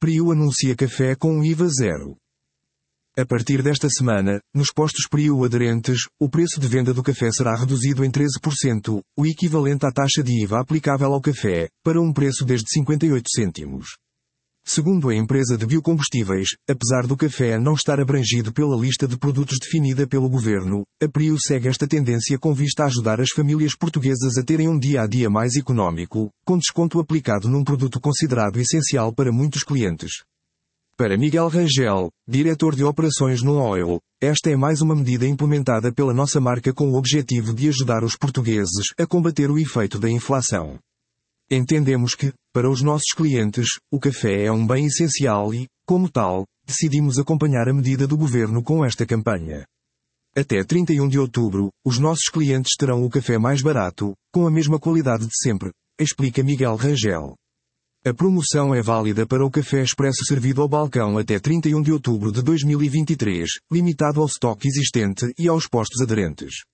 PRIO anuncia café com um IVA zero. A partir desta semana, nos postos PRIO aderentes, o preço de venda do café será reduzido em 13%, o equivalente à taxa de IVA aplicável ao café, para um preço desde 58 cêntimos. Segundo a empresa de biocombustíveis, apesar do café não estar abrangido pela lista de produtos definida pelo governo, a PRIO segue esta tendência com vista a ajudar as famílias portuguesas a terem um dia-a-dia mais económico, com desconto aplicado num produto considerado essencial para muitos clientes. Para Miguel Rangel, diretor de operações no Oil, esta é mais uma medida implementada pela nossa marca com o objetivo de ajudar os portugueses a combater o efeito da inflação. Entendemos que, para os nossos clientes, o café é um bem essencial e, como tal, decidimos acompanhar a medida do governo com esta campanha. Até 31 de outubro, os nossos clientes terão o café mais barato, com a mesma qualidade de sempre, explica Miguel Rangel. A promoção é válida para o café expresso servido ao balcão até 31 de outubro de 2023, limitado ao estoque existente e aos postos aderentes.